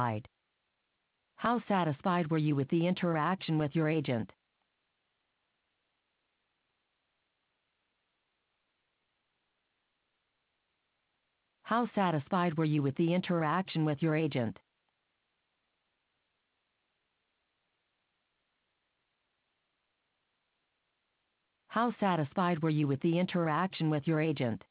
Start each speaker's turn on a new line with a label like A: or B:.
A: How satisfied were you with the interaction with your agent? How satisfied were you with the interaction with your agent? How satisfied were you with the interaction with your agent?